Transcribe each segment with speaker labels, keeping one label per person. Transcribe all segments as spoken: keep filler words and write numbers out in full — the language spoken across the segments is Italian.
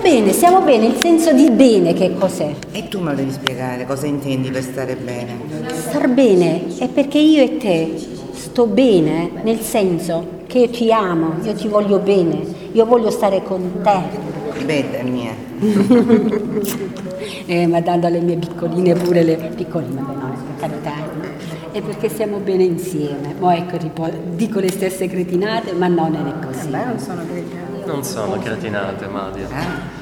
Speaker 1: bene, stiamo bene, il senso di bene che cos'è?
Speaker 2: E tu me lo devi spiegare, cosa intendi per stare bene?
Speaker 1: Star bene è perché io e te sto bene, nel senso che io ti amo, io ti voglio bene, io voglio stare con te.
Speaker 2: Ripetemi,
Speaker 1: eh, ma dando alle mie piccoline pure le piccoline, no, per carità, è perché stiamo bene insieme. Mo ecco, dico le stesse cretinate, ma no, non è così.
Speaker 3: Beh, non sono cretinate.
Speaker 4: Non sono cretinate, Madia.
Speaker 1: Ah.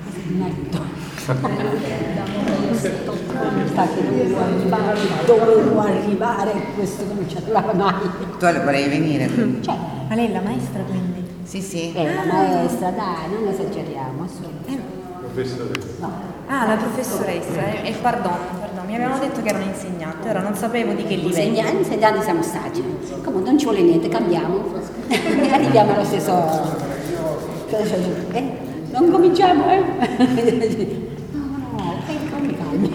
Speaker 1: Sta che dovevo arrivare, dovevo arrivare, questo non ci arrivava mai.
Speaker 2: Tu vorrei venire?
Speaker 1: Cioè,
Speaker 3: ma lei è la maestra quindi?
Speaker 2: Sì, sì.
Speaker 1: È la maestra, dai, non esageriamo.
Speaker 3: Professoressa. No. Ah, la professoressa, e eh, eh, pardon, pardon, mi avevano detto che era un'insegnante, ora non sapevo di che livello.
Speaker 1: Insegnanti, insegnanti siamo stati. Comunque non ci vuole niente, cambiamo. Arriviamo allo stesso. Eh? Non cominciamo, eh? No, no, calmi, calmi.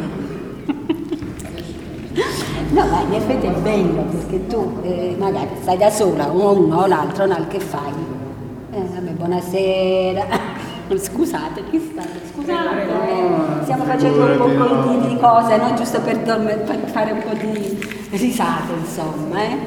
Speaker 1: No, ma in effetti è bello perché tu eh, magari stai da sola, o uno o l'altro, o l'altro, che fai? Eh, vabbè, buonasera. Scusate, chi sta? Scusate, stiamo facendo un po' di, di cose, no? Giusto per, dormire, per fare un po' di risate, insomma, eh?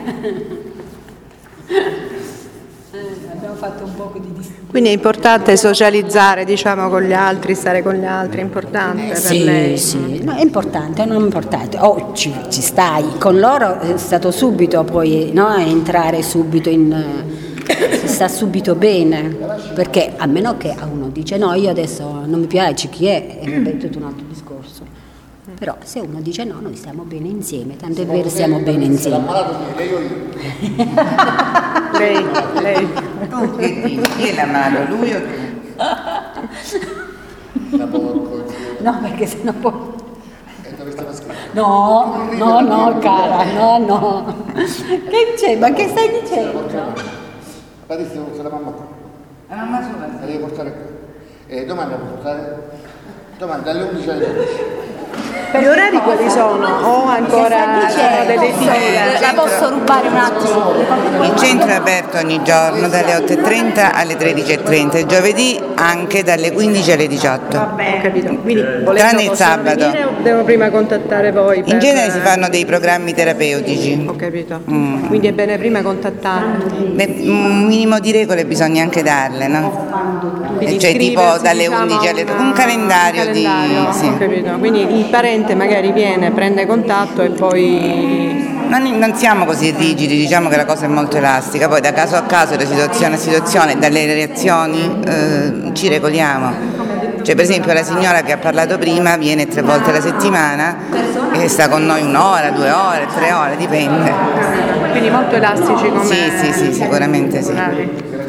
Speaker 1: eh abbiamo fatto un po' di dis-
Speaker 5: Quindi è importante socializzare, diciamo, con gli altri, stare con gli altri, è importante
Speaker 1: eh,
Speaker 5: per
Speaker 1: sì,
Speaker 5: lei.
Speaker 1: Sì, no, è importante, non è importante. Oh, ci, ci stai, con loro è stato subito poi, no? Entrare subito in... si sta subito bene, perché a meno che a uno dice no, io adesso non mi piace chi è, e vabbè, è tutto un altro discorso. Però se uno dice no, noi stiamo bene insieme, tanto è vero, stiamo bene insieme.
Speaker 6: Lei o io?
Speaker 5: Lei, lei.
Speaker 2: Tu che dici? Chi è l'ammalato, lui o tu?
Speaker 1: No, perché sennò poi... No, no, no, cara, no, no. Che c'è? Ma che stai dicendo?
Speaker 6: Patrizia, c'è la mamma qua.
Speaker 2: La mamma sola?
Speaker 6: La devi portare qui. Eh, domani la puoi portare? Domani dalle undici alle dodici.
Speaker 5: Gli orari quali sono? O ancora sono delle figure?
Speaker 3: La posso rubare un attimo?
Speaker 2: Il centro è aperto ogni giorno dalle otto e trenta alle tredici e trenta, il giovedì anche dalle quindici alle diciotto.
Speaker 5: Vabbè, ho capito. Quindi
Speaker 2: Tranne il sabato.
Speaker 5: O devo prima contattare voi? Per...
Speaker 2: In genere si fanno dei programmi terapeutici.
Speaker 5: Ho capito.
Speaker 2: Mm.
Speaker 5: Quindi è bene prima contattarli.
Speaker 2: Beh, un minimo di regole bisogna anche darle, no?
Speaker 5: Quindi
Speaker 2: Cioè tipo dalle
Speaker 5: diciamo,
Speaker 2: undici alle
Speaker 5: una...
Speaker 2: un calendario,
Speaker 5: un calendario
Speaker 2: di... Sì.
Speaker 5: Ho capito. Quindi il parente magari viene, prende contatto e poi...
Speaker 2: Non, non siamo così rigidi, diciamo che la cosa è molto elastica, poi da caso a caso, da situazione a situazione, dalle reazioni eh, ci regoliamo. Cioè per esempio la signora che ha parlato prima viene tre volte alla settimana e sta con noi un'ora, due ore, tre ore, dipende.
Speaker 5: Quindi molto elastici come...
Speaker 2: Sì, sì, sì, sicuramente sì.
Speaker 5: Bravi.